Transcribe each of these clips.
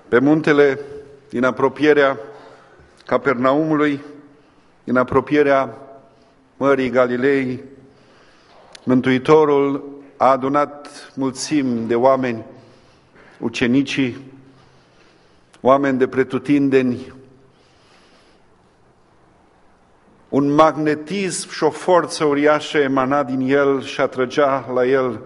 Pe muntele din apropierea Capernaumului, din apropierea Mării Galilei, Mântuitorul a adunat mulțimi de oameni, ucenicii, oameni de pretutindeni. Un magnetism și o forță uriașă emana din el și atrăgea la el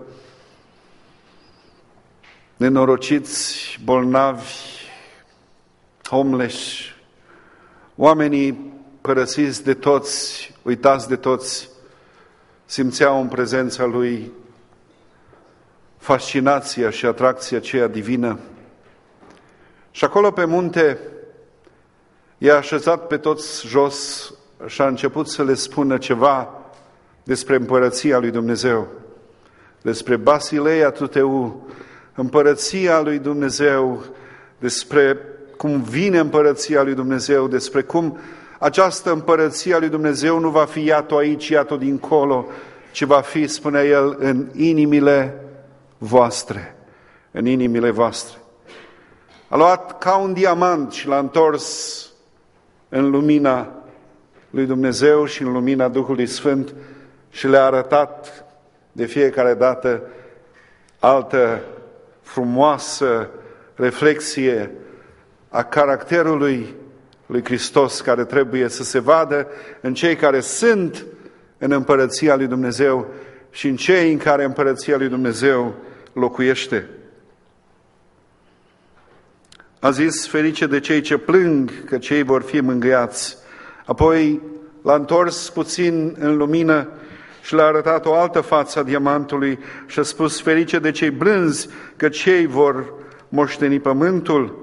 nenorociți, bolnavi, homeless, oamenii părăsiți de toți, uitați de toți, simțeau în prezența lui fascinația și atracția aceea divină. Și acolo pe munte i-a așezat pe toți jos și a început să le spună ceva despre împărăția lui Dumnezeu, despre Basileia Tuteu, împărăția lui Dumnezeu, despre cum vine împărăția lui Dumnezeu, despre cum această împărăție a lui Dumnezeu nu va fi iată aici, iată dincolo, ci va fi, spune el, în inimile voastre. În inimile voastre. A luat ca un diamant și l-a întors în lumina lui Dumnezeu și în lumina Duhului Sfânt și le-a arătat de fiecare dată altă frumoasă reflexie a caracterului lui Hristos, care trebuie să se vadă în cei care sunt în împărăția lui Dumnezeu și în cei în care împărăția lui Dumnezeu locuiește. A zis, ferice de cei ce plâng, că cei vor fi mângâiați. Apoi l-a întors puțin în lumină și le-a arătat o altă față a diamantului și a spus, ferice de cei blânzi, că cei vor moșteni pământul.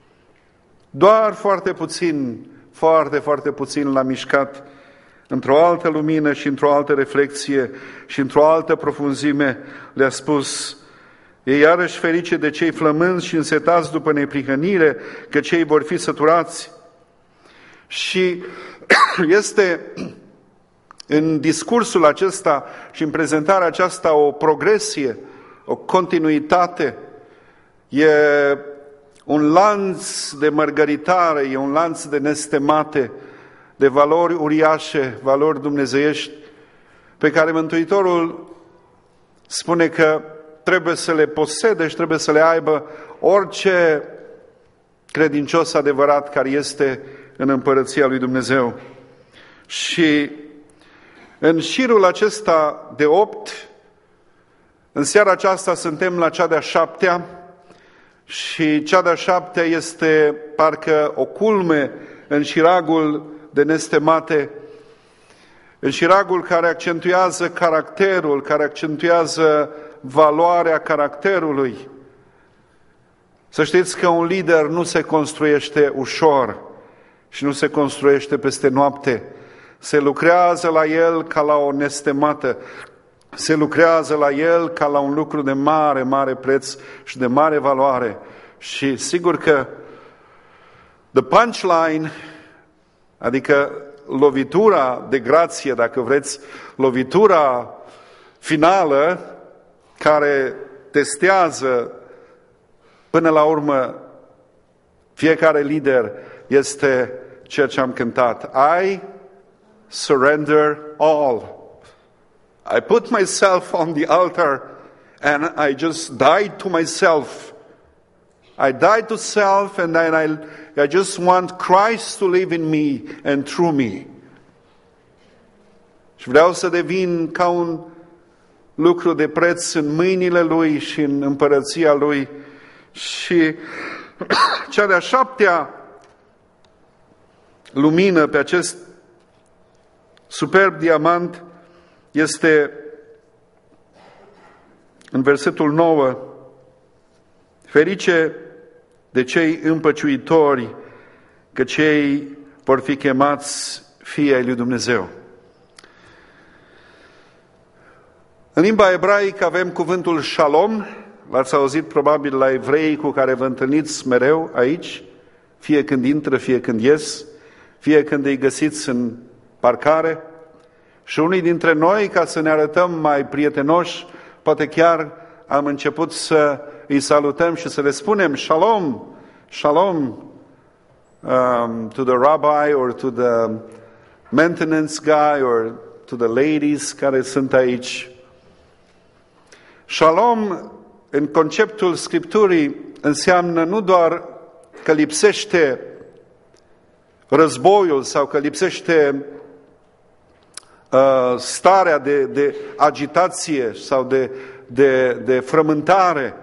Doar foarte puțin, foarte puțin l-a mișcat într-o altă lumină și într-o altă reflexie și într-o altă profunzime. Le-a spus, e iarăși ferice de cei flămânzi și însetați după neprihănire, că cei vor fi săturați. Și este în discursul acesta și în prezentarea aceasta o progresie, o continuitate, e un lanț de mărgăritare, e un lanț de nestemate, de valori uriașe, valori dumnezeiești, pe care Mântuitorul spune că trebuie să le posede și trebuie să le aibă orice credincios adevărat care este în împărăția lui Dumnezeu. Și în șirul acesta de 8, în seara aceasta suntem la cea de-a 7-a și cea de-a 7-a este parcă o culme în șiragul de nestemate, în șiragul care accentuează caracterul, care accentuează valoarea caracterului. Să știți că un lider nu se construiește ușor și nu se construiește peste noapte. Se lucrează la el ca la o nestemată. Se lucrează la el ca la un lucru de mare preț și de mare valoare. Și sigur că the punchline, adică lovitura de grație, dacă vreți, lovitura finală care testează până la urmă fiecare lider, este ceea ce am cântat. I surrender all. I put myself on the altar and I just died to myself. I died to self and then I just want Christ to live in me and through me. Și vreau să devin ca un lucru de preț în mâinile Lui și în împărăția Lui. Și cea de-a 7-a lumină pe acest superb diamant este în versetul 9. Ferice de cei împăciuitori, că cei vor fi chemați fii ai lui Dumnezeu. În limba ebraică avem cuvântul shalom, l-ați auzit probabil la evrei cu care vă întâlniți mereu aici, fie când intră, fie când ies, fie când îi găsiți în parcare. Și unii dintre noi, ca să ne arătăm mai prietenoși, poate chiar am început să îi salutăm și să le spunem shalom, Shalom to the rabbi or to the maintenance guy or to the ladies care sunt aici. Shalom în conceptul Scripturii înseamnă nu doar că lipsește războiul sau că lipsește starea de agitație sau de frământare.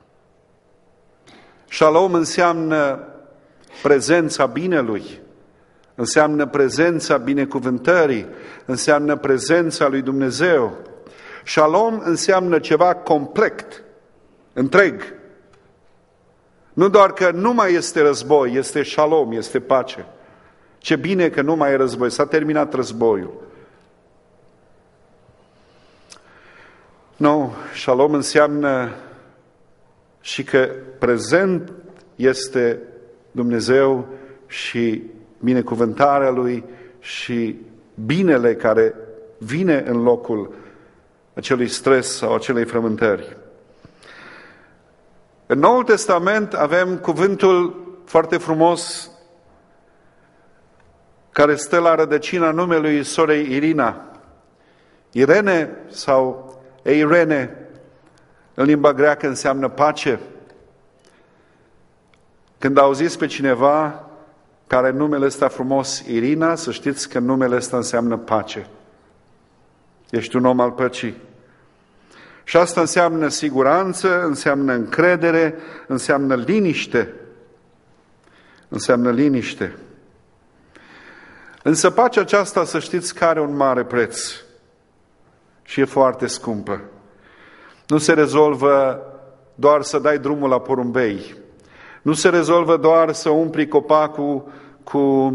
Shalom înseamnă prezența binelui, înseamnă prezența binecuvântării, înseamnă prezența lui Dumnezeu. Shalom înseamnă ceva complet, întreg. Nu doar că nu mai este război, este shalom, este pace. Ce bine că nu mai e război, s-a terminat războiul. Nu, shalom înseamnă și că prezent este Dumnezeu și binecuvântarea Lui și binele care vine în locul acelui stres sau acelei frământări. În Noul Testament avem cuvântul foarte frumos care stă la rădăcina numelui sorei Irina. Irene sau Eirene în limba greacă înseamnă pace. Când auziți pe cineva care numele ăsta frumos Irina, să știți că numele ăsta înseamnă pace. Ești un om al păcii. Și asta înseamnă siguranță, înseamnă încredere, înseamnă liniște. Înseamnă liniște. Însă pacea aceasta, să știți că are un mare preț și e foarte scumpă. Nu se rezolvă doar să dai drumul la porumbei. Nu se rezolvă doar să umpli copacul cu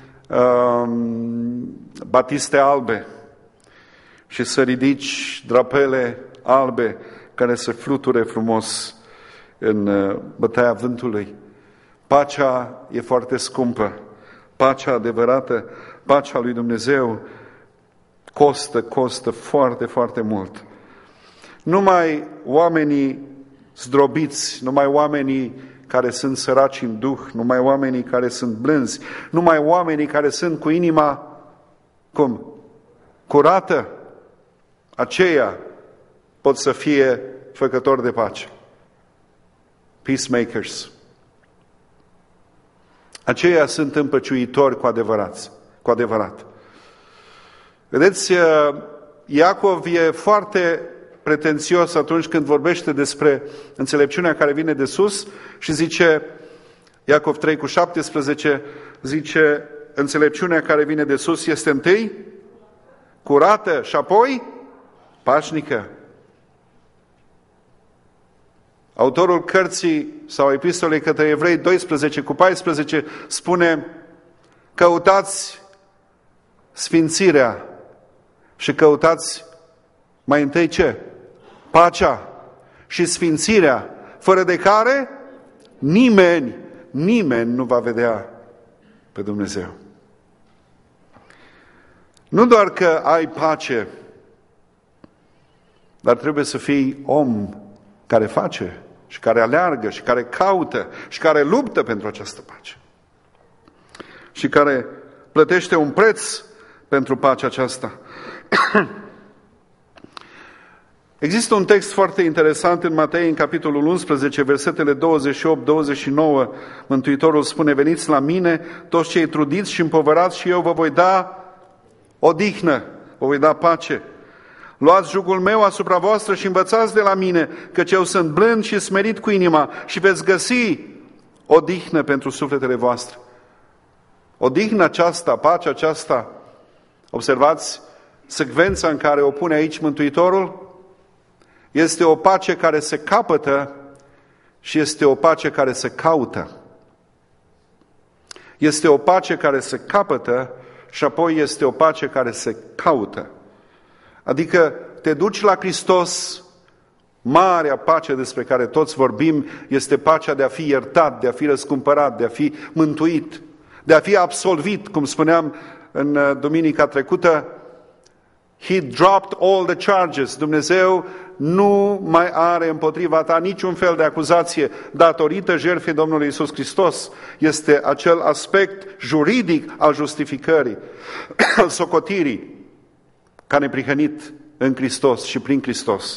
batiste albe și să ridici drapele albe care se fluture frumos în bătaia vântului. Pacea e foarte scumpă. Pacea adevărată, pacea lui Dumnezeu costă foarte, foarte mult. Numai oamenii zdrobiți, numai oamenii care sunt săraci în duh, numai oamenii care sunt blânzi, numai oamenii care sunt cu inima, curată, aceia pot să fie făcători de pace. Peacemakers. Aceia sunt împăciuitori cu adevărat. Vedeți, Iacov e foarte pretențios atunci când vorbește despre înțelepciunea care vine de sus și zice, Iacov 3:17, zice, înțelepciunea care vine de sus este întâi curată și apoi pașnică. Autorul cărții sau epistolei către Evrei 12:14 spune, căutați sfințirea și căutați mai întâi ce? Pacea și sfințirea, fără de care nimeni nu va vedea pe Dumnezeu. Nu doar că ai pace, dar trebuie să fii om care face și care aleargă și care caută și care luptă pentru această pace. Și care plătește un preț pentru pacea aceasta. Există un text foarte interesant în Matei, în capitolul 11, versetele 28-29. Mântuitorul spune, veniți la mine, toți cei trudiți și împovărați și eu vă voi da odihnă, vă voi da pace. Luați jugul meu asupra voastră și învățați de la mine, căci eu sunt blând și smerit cu inima și veți găsi odihnă pentru sufletele voastre. Odihna aceasta, pacea aceasta, observați secvența în care o pune aici Mântuitorul, este o pace care se capătă și este o pace care se caută. Este o pace care se capătă și apoi este o pace care se caută. Adică te duci la Hristos, marea pace despre care toți vorbim este pacea de a fi iertat, de a fi răscumpărat, de a fi mântuit, de a fi absolvit, cum spuneam în duminica trecută. He dropped all the charges. Dumnezeu nu mai are împotriva ta niciun fel de acuzație datorită jertfei Domnului Iisus Hristos. Este acel aspect juridic al justificării, al socotirii, ca neprihănit în Hristos și prin Hristos.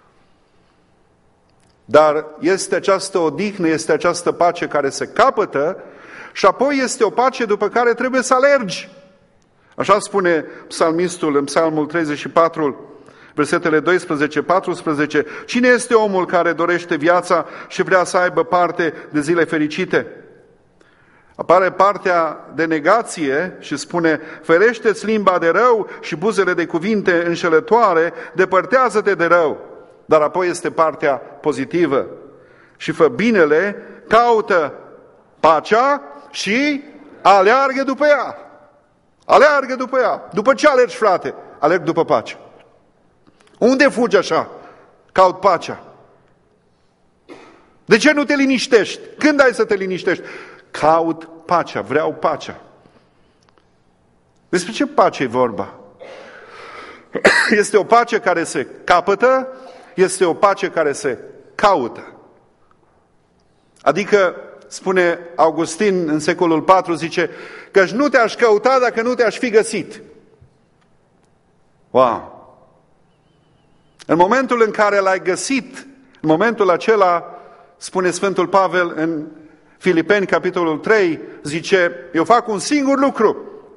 Dar este această odihnă, este această pace care se capătă și apoi este o pace după care trebuie să alergi. Așa spune psalmistul în Psalmul 34, versetele 12-14, cine este omul care dorește viața și vrea să aibă parte de zile fericite? Apare partea de negație și spune, ferește-ți limba de rău și buzele de cuvinte înșelătoare, depărtează-te de rău. Dar apoi este partea pozitivă. Și fă binele, caută pacea și aleargă după ea. Aleargă după ea. După ce alergi, frate? Alerg după pace. Unde fugi așa? Caut pacea. De ce nu te liniștești? Când ai să te liniștești? Caut pacea, vreau pacea. Despre ce pace e vorba? Este o pace care se capătă, este o pace care se caută. Adică, spune Augustin în secolul IV, zice, căci nu te-aș căuta dacă nu te-aș fi găsit. Wow! În momentul în care l-ai găsit, în momentul acela, spune Sfântul Pavel în Filipeni, capitolul 3, zice, eu fac un singur lucru.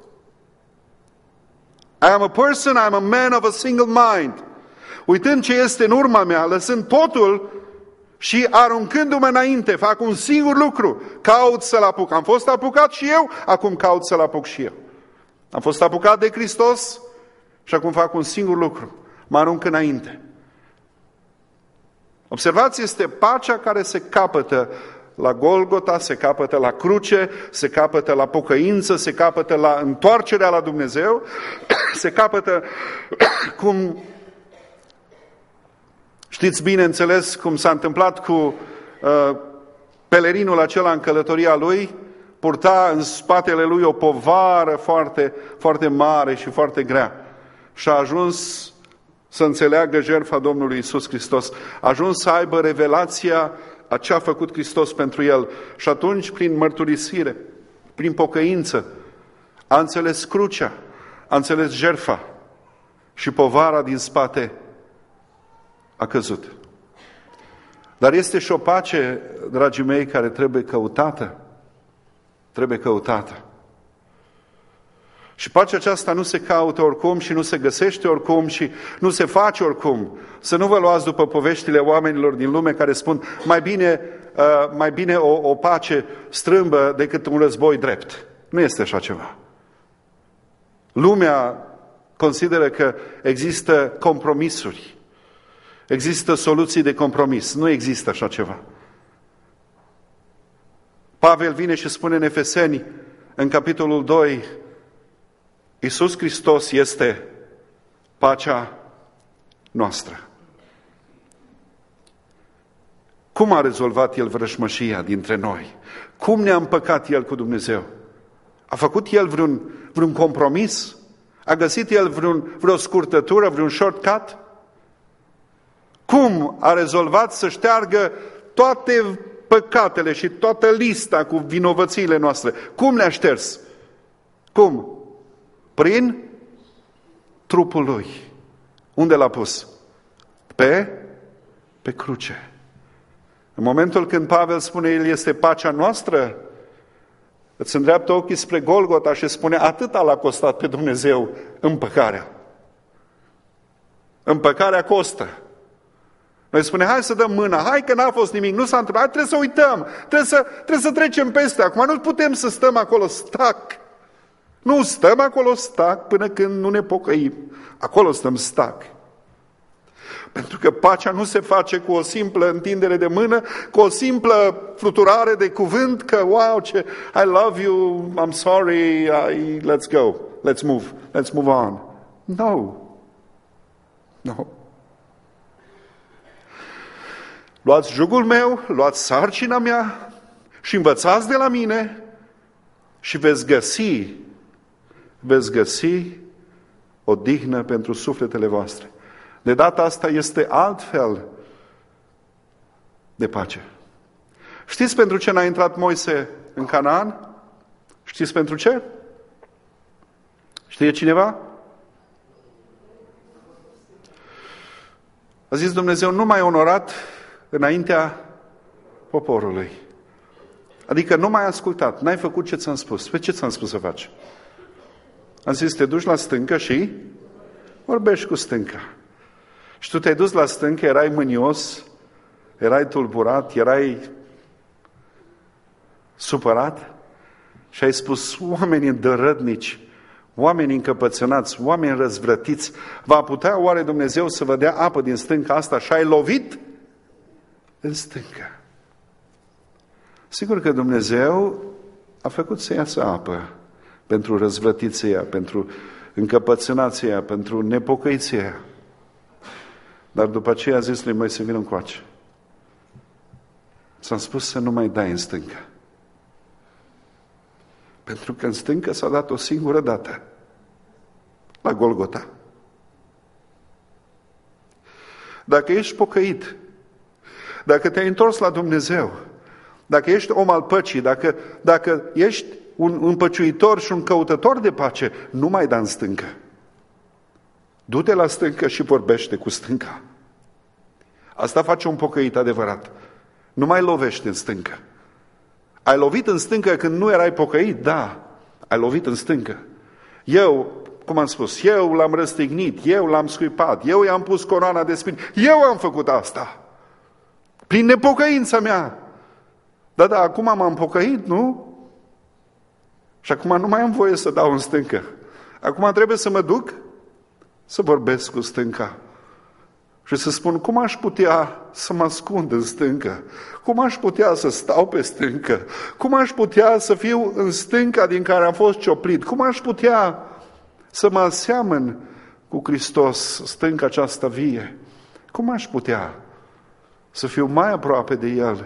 I am a person, I am a man of a single mind. Uitând ce este în urma mea, lăsând totul și aruncându-mă înainte, fac un singur lucru, caut să-L apuc. Am fost apucat și eu, acum caut să-L apuc și eu. Am fost apucat de Hristos și acum fac un singur lucru, mă arunc înainte. Observați, este pacea care se capătă la Golgota, se capătă la cruce, se capătă la pocăință, se capătă la întoarcerea la Dumnezeu, se capătă cum... Știți bine, înțeles, cum s-a întâmplat cu pelerinul acela în călătoria lui, purta în spatele lui o povară foarte, foarte mare și foarte grea. Și a ajuns să înțeleagă jertfa Domnului Iisus Hristos. A ajuns să aibă revelația a ce a făcut Hristos pentru el. Și atunci, prin mărturisire, prin pocăință, a înțeles crucea, a înțeles jertfa și povara din spate a căzut. Dar este și o pace, dragii mei, care trebuie căutată. Trebuie căutată. Și pacea aceasta nu se caută oricum și nu se găsește oricum și nu se face oricum. Să nu vă luați după poveștile oamenilor din lume care spun mai bine o pace strâmbă decât un război drept. Nu este așa ceva. Lumea consideră că există compromisuri. Există soluții de compromis. Nu există așa ceva. Pavel vine și spune în Efeseni, în capitolul 2, Iisus Hristos este pacea noastră. Cum a rezolvat El vrăjmășia dintre noi? Cum ne-a împăcat El cu Dumnezeu? A făcut El vreun compromis? A găsit El vreo scurtătură, vreun shortcut? Cum a rezolvat să șteargă toate păcatele și toată lista cu vinovățiile noastre? Cum le-a șters? Cum? Prin trupul Lui. Unde l-a pus? Pe cruce. În momentul când Pavel spune, El este pacea noastră, îți îndreaptă ochii spre Golgota și spune, atâta l-a costat pe Dumnezeu împăcarea. Împăcarea costă. Noi spunem, hai să dăm mâna, hai că n-a fost nimic, nu s-a întâmplat, trebuie să uităm, trebuie să trecem peste. Acum nu putem să stăm acolo stac. Nu stăm acolo stac până când nu ne pocăim. Acolo stăm stac. Pentru că pacea nu se face cu o simplă întindere de mână, cu o simplă fluturare de cuvânt, că wow, ce I love you, I'm sorry, let's go, let's move on. No. Luați jugul meu, luați sarcina mea și învățați de la mine și veți găsi odihnă pentru sufletele voastre. De data asta este altfel de pace. Știți pentru ce n-a intrat Moise în Canaan? Știți pentru ce? Știe cineva? A zis Dumnezeu, nu m-ai onorat înaintea poporului. Adică nu m-ai ascultat, n-ai făcut ce ți-am spus. Pe ce ți-am spus să faci? Am zis, te duci la stâncă și vorbești cu stânca. Și tu te-ai dus la stâncă, erai mânios, erai tulburat, erai supărat și ai spus, oamenii dărădnici, oamenii încăpățânați, oameni răzvrătiți, va putea oare Dumnezeu să vă dea apă din stânca asta? Și ai lovit în stâncă. Sigur că Dumnezeu a făcut să iasă apă pentru răzvrătiția, pentru încăpățânația, pentru nepocăiția. Dar după aceea a zis lui Moise, vină încoace. Ți-am spus să nu mai dai în stâncă. Pentru că în stâncă s-a dat o singură dată. La Golgota. Dacă ești pocăit, dacă te-ai întors la Dumnezeu, dacă ești om al păcii, dacă ești un împăciuitor și un căutător de pace, nu mai da în stâncă. Du-te la stâncă și vorbește cu stânca. Asta face un pocăit adevărat. Nu mai lovești în stâncă. Ai lovit în stâncă când nu erai pocăit? Da, ai lovit în stâncă. Eu, cum am spus, eu l-am răstignit, eu l-am scuipat, eu i-am pus coroana de spini, eu am făcut asta. Prin nepocăința mea. Da, acum m-am pocăit, nu? Și acum nu mai am voie să dau în stâncă. Acum trebuie să mă duc să vorbesc cu stânca. Și să spun, cum aș putea să mă ascund în stâncă? Cum aș putea să stau pe stâncă? Cum aș putea să fiu în stânca din care am fost cioplit? Cum aș putea să mă aseamăn cu Hristos, stânca aceasta vie? Cum aș putea să fiu mai aproape de El?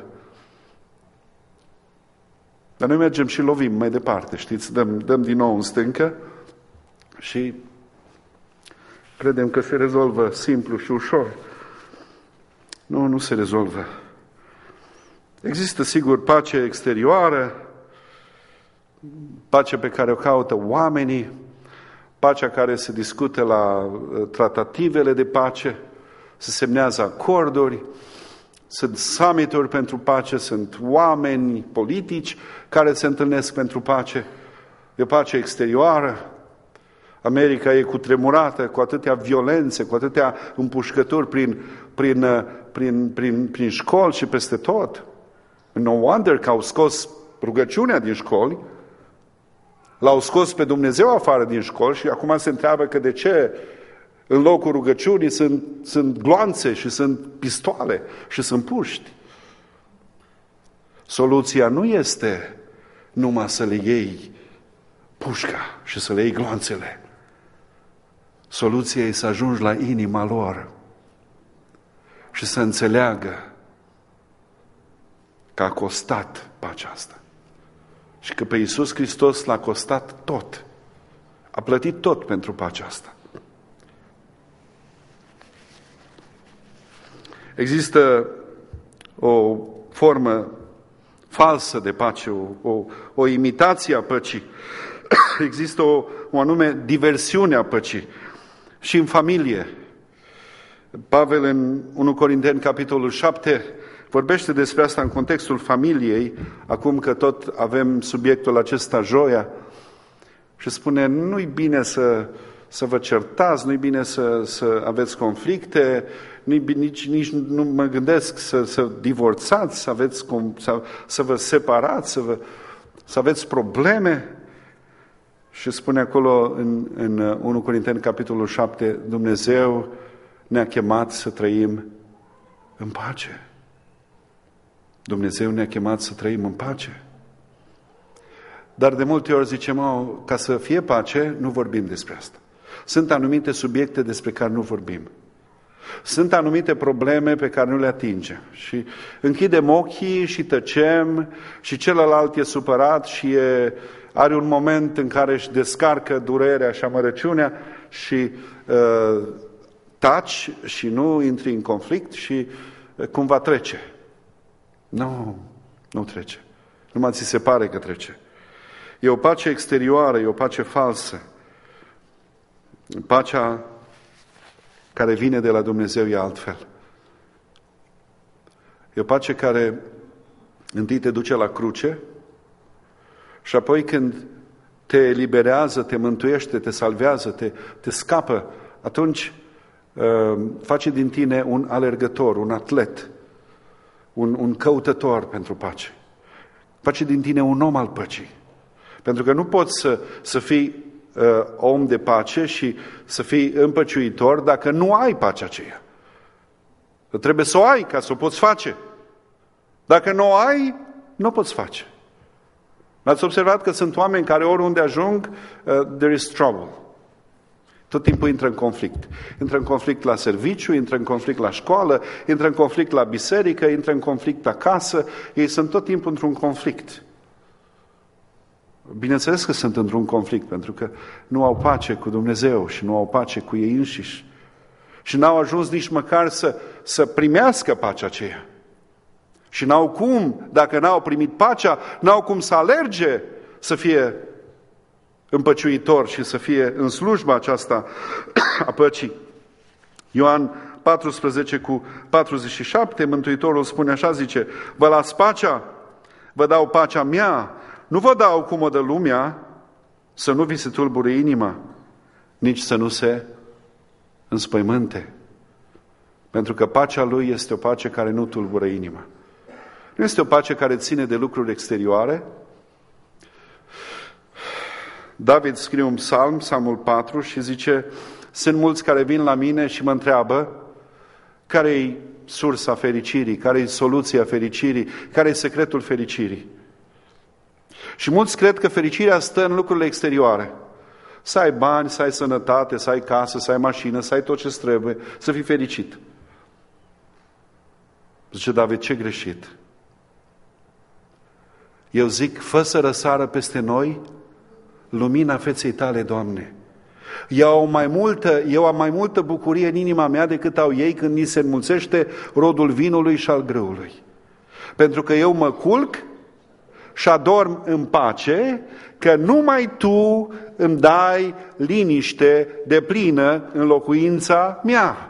Dar noi mergem și lovim mai departe, știți? Dăm din nou în stâncă și credem că se rezolvă simplu și ușor. Nu se rezolvă. Există, sigur, pace exterioară, pace pe care o caută oamenii, pacea care se discută la tratativele de pace, se semnează acorduri, sunt summituri pentru pace, sunt oameni politici care se întâlnesc pentru pace. E pace exterioară. America e cutremurată cu atâtea violențe, cu atâtea împușcături prin școli și peste tot. No wonder că au scos rugăciunea din școli, l-au scos pe Dumnezeu afară din școli și acum se întreabă că de ce în locul rugăciunii sunt gloanțe și sunt pistoale și sunt puști. Soluția nu este numai să le iei pușca și să le iei gloanțele. Soluția e să ajungi la inima lor și să înțeleagă că a costat pacea asta. Și că pe Iisus Hristos l-a costat tot. A plătit tot pentru pacea asta. Există o formă falsă de pace, o imitație a păcii. Există o anume diversiune a păcii. Și în familie. Pavel în 1 Corinteni, capitolul 7, vorbește despre asta în contextul familiei, acum că tot avem subiectul acesta joia, și spune, nu-i bine să vă certați, nu-i bine să aveți conflicte, nici nu mă gândesc să divorțați, să vă separați, să aveți probleme. Și spune acolo în 1 Corinteni, capitolul 7, Dumnezeu ne-a chemat să trăim în pace. Dumnezeu ne-a chemat să trăim în pace. Dar de multe ori zicem, ca să fie pace, nu vorbim despre asta. Sunt anumite subiecte despre care nu vorbim. Sunt anumite probleme pe care nu le atingem. Și închidem ochii și tăcem și celălalt e supărat și are un moment în care își descarcă durerea și amărăciunea și taci și nu intri în conflict și cumva trece. Nu trece. Numai ți se pare că trece. E o pace exterioară, e o pace falsă. Pacea care vine de la Dumnezeu e altfel. E o pace care întâi te duce la cruce și apoi când te eliberează, te mântuiește, te salvează, te scapă, atunci face din tine un alergător, un atlet, un căutător pentru pace. Face din tine un om al păcii. Pentru că nu poți să fii om de pace și să fii împăciuitor dacă nu ai pacea aceea. Trebuie să o ai ca să o poți face. Dacă nu o ai, nu o poți face. Ați observat că sunt oameni care oriunde ajung, there is trouble. Tot timpul intră în conflict. Intră în conflict la serviciu, intră în conflict la școală, intră în conflict la biserică, intră în conflict acasă. Ei sunt tot timpul într-un conflict. Bineînțeles că sunt într-un conflict, pentru că nu au pace cu Dumnezeu și nu au pace cu ei înșiși. Și n-au ajuns nici măcar să primească pacea aceea. Și n-au cum, dacă n-au primit pacea, n-au cum să alerge să fie împăciuitor și să fie în slujba aceasta a păcii. Ioan 14:47, Mântuitorul spune așa, zice: vă las pacea, vă dau pacea mea, nu vă dau cum o dă lumea, să nu vi se tulbure inima, nici să nu se înspăimânte. Pentru că pacea Lui este o pace care nu tulbură inima. Nu este o pace care ține de lucruri exterioare. David scrie un psalm, Psalmul 4, și zice: sunt mulți care vin la mine și mă întreabă care-i sursa fericirii, care-i soluția fericirii, care-i secretul fericirii. Și mulți cred că fericirea stă în lucrurile exterioare. Să ai bani, să ai sănătate, să ai casă, să ai mașină, să ai tot ce trebuie, să fii fericit. Zice David, ce greșit. Eu zic, fă să răsară peste noi lumina feței tale, Doamne. Eu am mai multă bucurie în inima mea decât au ei când ni se înmulțește rodul vinului și al grâului. Pentru că eu mă culc și adorm în pace, că numai Tu îmi dai liniște deplină în locuința mea.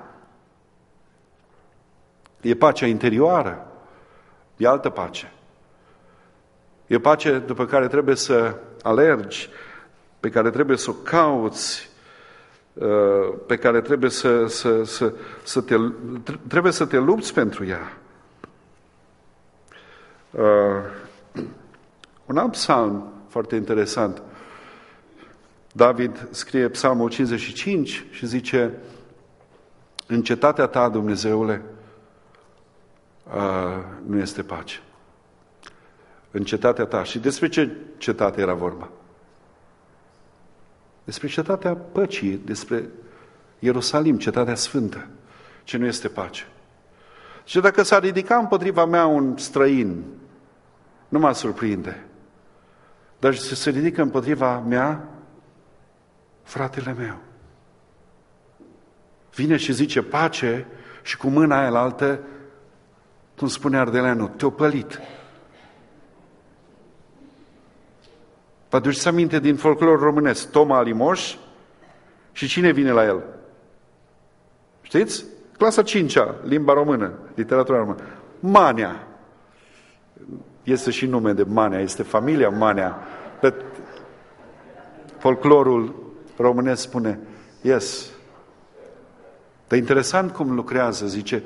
E pacea interioară, e altă pace. E pace după care trebuie să alergi, pe care trebuie să o cauți, pe care trebuie trebuie să te lupți pentru ea. Un alt psalm foarte interesant. David scrie psalmul 55 și zice: în cetatea ta, Dumnezeule, nu este pace. În cetatea ta. Și despre ce cetate era vorba? Despre cetatea păcii, despre Ierusalim, cetatea sfântă, ce nu este pace. Și dacă s-ar ridica împotriva mea un străin, nu m-ar surprinde. Dar se ridică împotriva mea fratele meu. Vine și zice pace și cu mâna aia la altă, cum spune ardeleanul, te-o pălit. Vă aduceți aminte din folclor românesc, Toma Alimoș și cine vine la el? Știți? Clasa 5-a, limba română, literatura română. Manea. Este și nume de Manea, este familia Manea. Pe folclorul românesc spune, yes. Dar interesant cum lucrează, zice,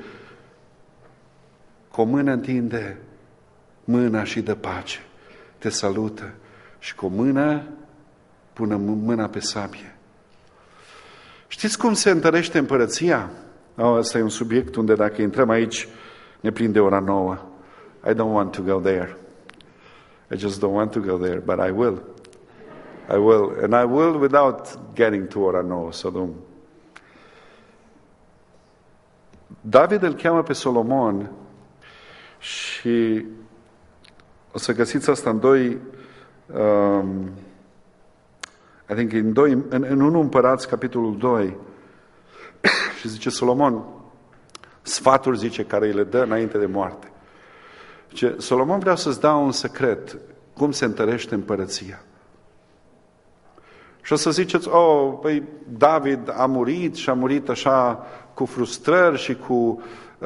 cu o mână întinde mâna și dă pace, te salută. Și cu o mână pune mâna pe sabie. Știți cum se întărește împărăția? Asta e un subiect unde dacă intrăm aici ne prinde ora 9. I don't want to go there. I just don't want to go there, but I will. I will. And I will without getting to ora 9. Sodom. David îl cheamă pe Solomon și o să găsiți asta în adică în 1 Împărați, capitolul 2, și zice Solomon, sfaturi, zice, care îi le dă înainte de moarte. Zice, Solomon, vreau să-ți dau un secret, cum se întărește împărăția. Și o să ziceți, păi David a murit și a murit așa cu frustrări și cu,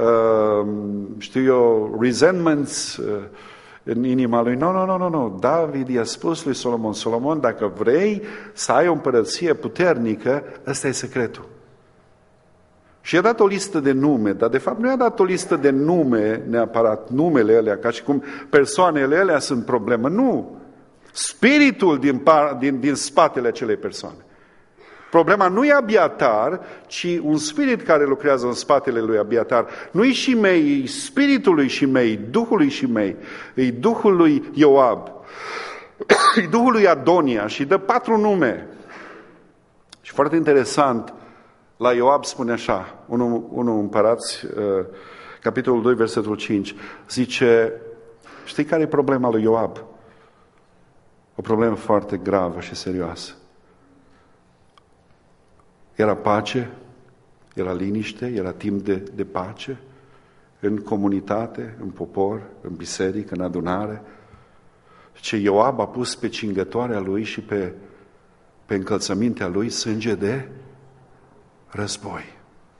resentments în inima lui. Nu. David i-a spus lui Solomon, Solomon, dacă vrei să ai o împărăție puternică, ăsta e secretul. Și i-a dat o listă de nume, dar de fapt nu i-a dat o listă de nume, neapărat numele alea, ca și cum persoanele alea sunt problemă. Nu! Spiritul din spatele acelei persoane. Problema nu e Abiatar, ci un spirit care lucrează în spatele lui Abiatar. Nu-i Shimei, e spiritul lui Shimei, Duhul lui Shimei, e Duhul lui Ioab, e Duhul lui Adonia și dă 4 nume. Și foarte interesant, la Ioab spune așa, 1 Împărați, capitolul 2, versetul 5, zice, știi care e problema lui Ioab? O problemă foarte gravă și serioasă. Era pace, era liniște, era timp de pace în comunitate, în popor, în biserică, în adunare. Ce Ioab a pus pe cingătoarea lui și pe încălțămintea lui sânge de război.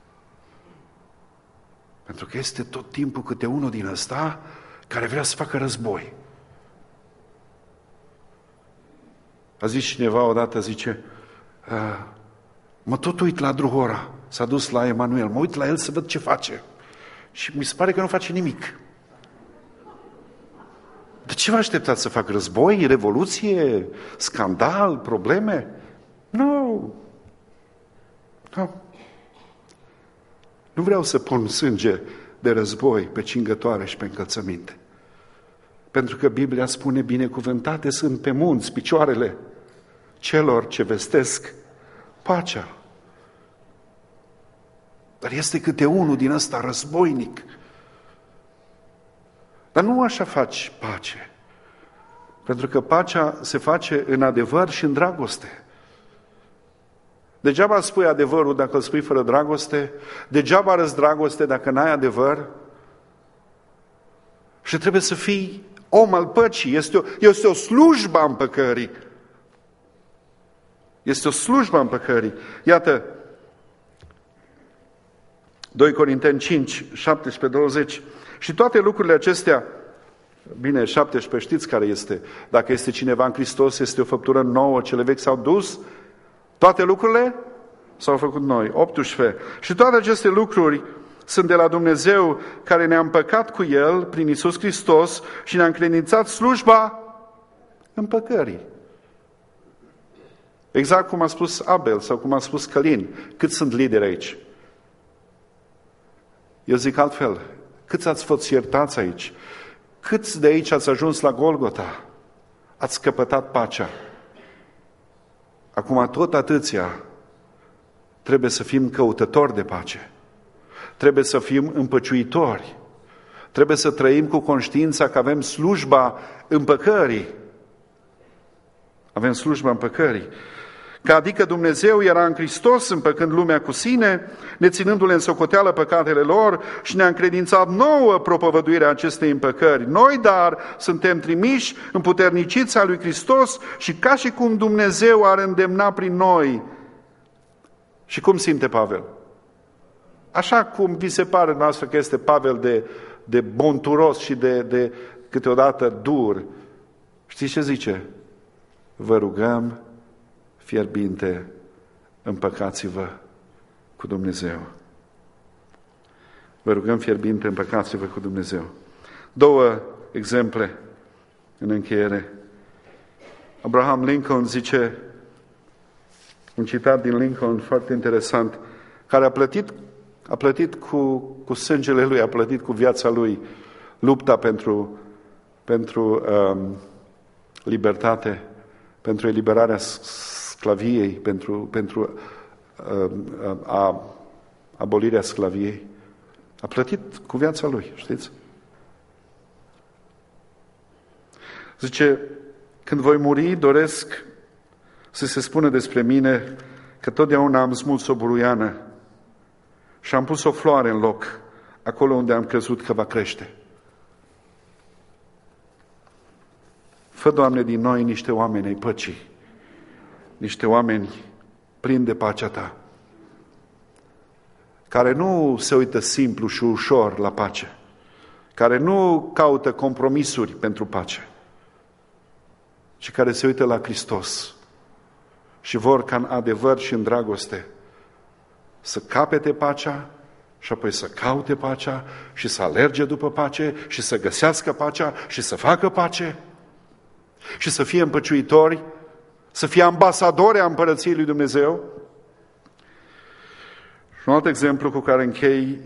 Pentru că este tot timpul câte unul din ăsta care vrea să facă război. A zis cineva odată, zice, mă tot uit la Druhora, s-a dus la Emanuel, mă uit la el să văd ce face. Și mi se pare că nu face nimic. De ce vă așteptați să fac război, revoluție, scandal, probleme? Nu. Nu vreau să pun sânge de război pe cingătoare și pe încălțăminte. Pentru că Biblia spune, binecuvântate sunt pe munți picioarele celor ce vestesc pacea. Dar este câte unul din ăsta războinic. Dar nu așa faci pace. Pentru că pacea se face în adevăr și în dragoste. Degeaba spui adevărul dacă îl spui fără dragoste, degeaba arăți dragoste dacă n-ai adevăr. Și trebuie să fii om al păcii. Este o slujbă a împăcării. Este o slujbă a împăcării. Iată, 2 Corinteni 5, 17-20. Și toate lucrurile acestea, bine, 17, știți care este? Dacă este cineva în Hristos, este o făptură nouă, cele vechi s-au dus, toate lucrurile s-au făcut noi. 18. Și toate aceste lucruri sunt de la Dumnezeu, care ne-a împăcat cu El prin Iisus Hristos și ne-a încredințat slujba împăcării. Exact cum a spus Abel sau cum a spus Călin. Cât sunt lideri aici? Eu zic altfel. Câți ați fost iertați aici? Câți de aici ați ajuns la Golgota? Ați căpătat pacea. Acum tot atâția trebuie să fim căutători de pace. Trebuie să fim împăciuitori. Trebuie să trăim cu conștiința că avem slujba împăcării. Avem slujba împăcării. Că adică Dumnezeu era în Hristos împăcând lumea cu sine, neținându-le în socoteală păcatele lor și ne-a încredințat nouă propovăduirea acestei împăcări. Noi, dar, suntem trimiși, împuterniciți a lui Hristos și ca și cum Dumnezeu ar îndemna prin noi. Și cum simte Pavel? Așa cum vi se pare noastră că este Pavel de bonturos și de câteodată dur. Știți ce zice? Vă rugăm fierbinte, împăcați-vă cu Dumnezeu. Vă rugăm fierbinte, împăcați-vă cu Dumnezeu. 2 exemple în încheiere. Abraham Lincoln zice, un citat din Lincoln foarte interesant, care a plătit cu sângele lui, a plătit cu viața lui lupta pentru libertate, pentru eliberarea sclaviei, pentru abolirea sclaviei. A plătit cu viața lui, știți? Zice, când voi muri, doresc să se spună despre mine că totdeauna am smuls o buruiană și am pus o floare în loc, acolo unde am crezut că va crește. Fă, Doamne, din noi niște oameni ai păcii, niște oameni plini de pacea Ta, care nu se uită simplu și ușor la pace, care nu caută compromisuri pentru pace, ci care se uită la Hristos și vor ca în adevăr și în dragoste să capete pacea și apoi să caute pacea și să alerge după pace și să găsească pacea și să facă pace și să fie împăciuitori, să fie ambasadori a Împărăției lui Dumnezeu. Și un alt exemplu cu care închei,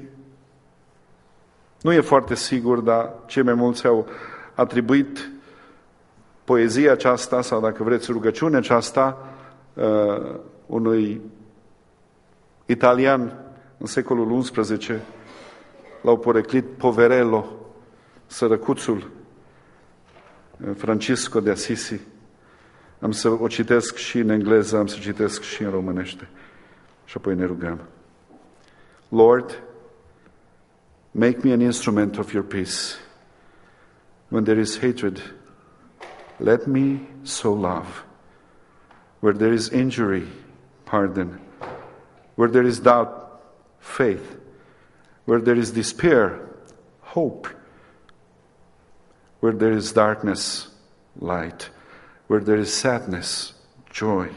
nu e foarte sigur, dar cei mai mulți au atribuit poezia aceasta, sau dacă vreți rugăciunea aceasta, unui italian în secolul XI, l-au poreclit Poverello, sărăcuțul Francisco de Assisi. Am să o citesc și în engleză, am să citesc și în românește. Și apoi ne rugăm. Lord, make me an instrument of your peace. When there is hatred, let me sow love. Where there is injury, pardon. Where there is doubt, faith. Where there is despair, hope. Where there is darkness, light. Where there is sadness, joy.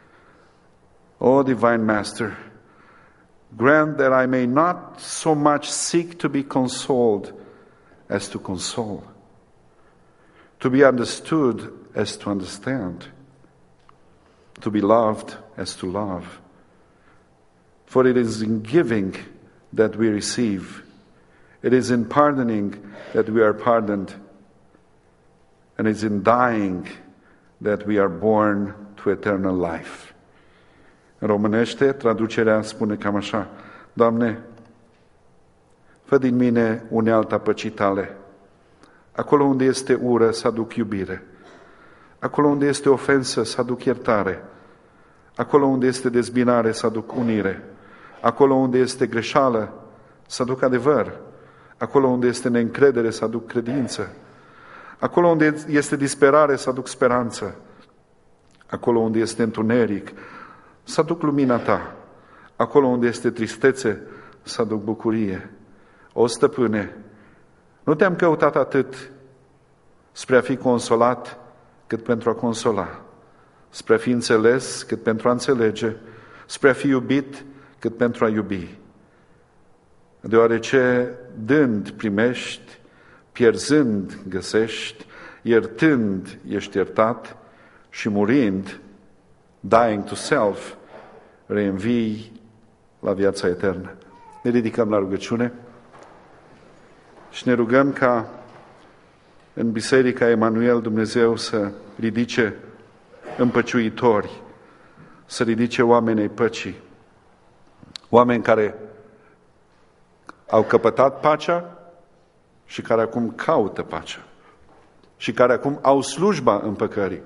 O Divine Master, grant that I may not so much seek to be consoled as to console, to be understood as to understand, to be loved as to love. For it is in giving that we receive. It is in pardoning that we are pardoned. And it is in dying that we are born to eternal life. În românește, traducerea spune cam așa: Doamne, fă din mine unealta păcii Tale. Acolo unde este ură, să aduc iubire. Acolo unde este ofensă, să aduc iertare. Acolo unde este dezbinare, să aduc unire. Acolo unde este greșeală, să aduc adevăr. Acolo unde este neîncredere, să aduc credință. Acolo unde este disperare, să aduc speranță. Acolo unde este întuneric, să aduc lumina Ta. Acolo unde este tristețe, să aduc bucurie. O Stăpâne, nu Te-am căutat atât spre a fi consolat, cât pentru a consola, spre a fi înțeles, cât pentru a înțelege, spre a fi iubit, cât pentru a iubi. Deoarece dând primești, pierzând găsești, iertând ești iertat și murind, dying to self, reînvii la viața eternă. Ne ridicăm la rugăciune și ne rugăm ca în Biserica Emanuel Dumnezeu să ridice împăciuitori, să ridice oameni ai păcii, oameni care au căpătat pacea și care acum caută pacea și care acum au slujba împăcării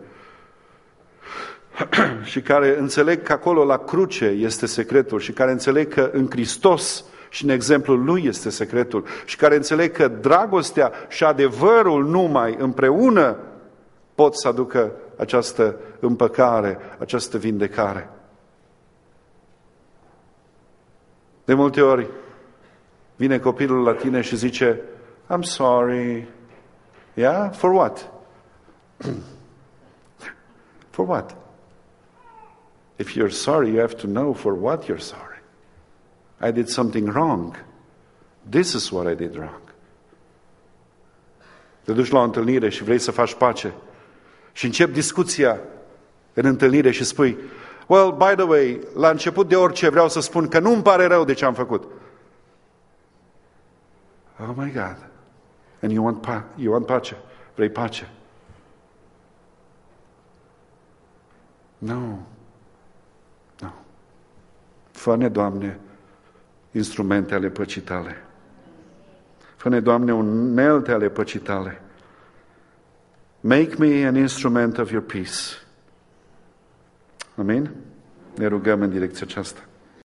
și care înțeleg că acolo la cruce este secretul și care înțeleg că în Hristos și în exemplul Lui este secretul și care înțeleg că dragostea și adevărul numai împreună pot să aducă această împăcare, această vindecare. De multe ori vine copilul la tine și zice, I'm sorry. Yeah? For what? For what? If you're sorry, you have to know for what you're sorry. I did something wrong. This is what I did wrong. Te duci la o întâlnire și vrei să faci pace și începi discuția în întâlnire și spui, well, by the way, la început de orice vreau să spun că nu-mi pare rău de ce am făcut. Oh my God. And you want pace. Vrei pace. No. Fă-ne, Doamne, instrumente ale păcii Tale. Fă-ne, Doamne, unelte ale păcii Tale. Make me an instrument of your peace. Amin? Ne rugăm în direcția aceasta.